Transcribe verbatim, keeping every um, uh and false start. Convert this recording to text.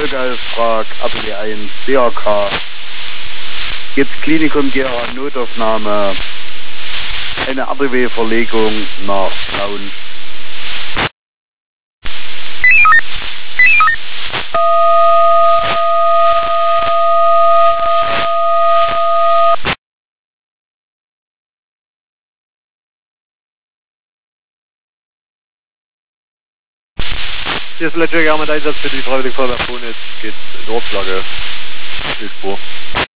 Vollgauftrag A B W eins D R K. Jetzt Klinikum Gera Notaufnahme. Eine R D W-Verlegung nach Plauen. Hier ist Ledger, ja, mit Einsatz für die Freiwillige Feuerwehr Ponitz, geht in Ortslage, Spur.